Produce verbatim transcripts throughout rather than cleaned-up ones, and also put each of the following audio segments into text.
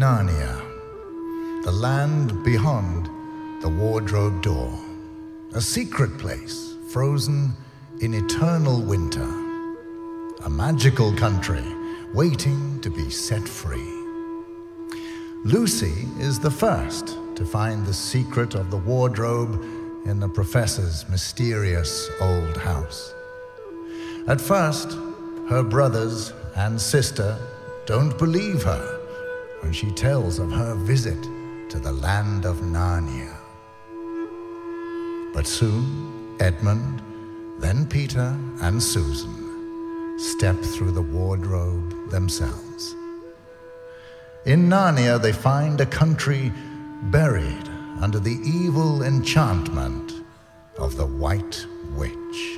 Narnia, the land beyond the wardrobe door, a secret place frozen in eternal winter, a magical country waiting to be set free. Lucy is the first to find the secret of the wardrobe in the professor's mysterious old house. At first, her brothers and sister don't believe her when she tells of her visit to the land of Narnia. But soon, Edmund, then Peter and Susan step through the wardrobe themselves. In Narnia, they find a country buried under the evil enchantment of the White Witch.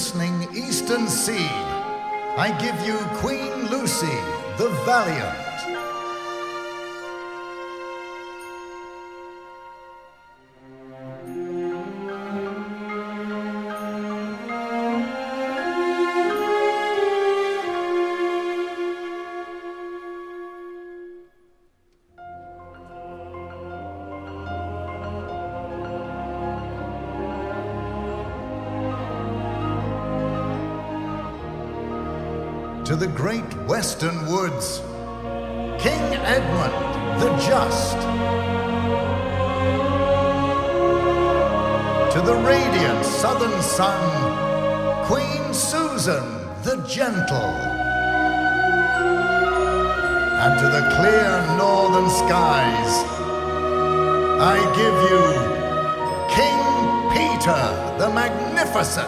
glistening eastern sea, I give you Queen Lucy, the valiant. To the great western woods, King Edmund the Just. To the radiant southern sun, Queen Susan the Gentle. And to the clear northern skies, I give you King Peter the Magnificent.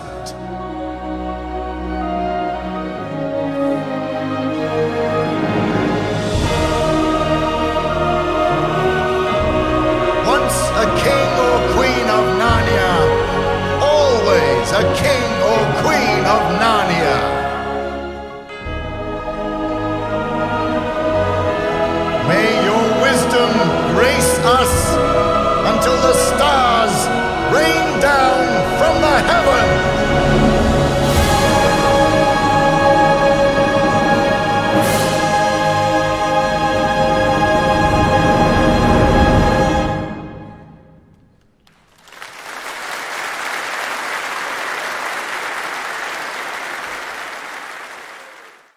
A king or queen of Narnia, always a king or queen of Narnia. May your wisdom grace us until the stars rain down from the heavens.